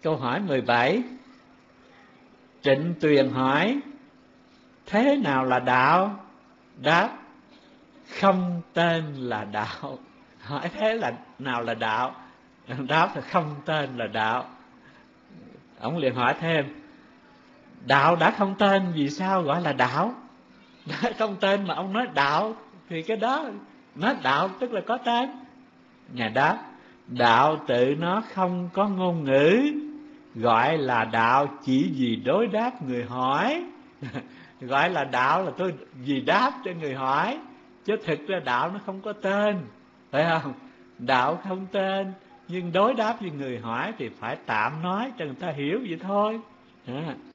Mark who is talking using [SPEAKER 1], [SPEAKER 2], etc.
[SPEAKER 1] Câu hỏi 17. Trịnh Tuyền hỏi: thế nào là đạo? Đáp: không tên là đạo. Hỏi thế là nào là đạo? Đáp là không tên là đạo. Ông liền hỏi thêm: đạo đã không tên vì sao gọi là đạo? Đã không tên mà ông nói đạo thì cái đó nói đạo tức là có tên. Ngài đáp: đạo tự nó không có ngôn ngữ, gọi là đạo chỉ vì đối đáp người hỏi. Gọi là đạo là tôi vì đáp cho người hỏi, chứ thực ra đạo nó không có tên, phải không? Đạo không tên, nhưng đối đáp với người hỏi thì phải tạm nói cho người ta hiểu vậy thôi.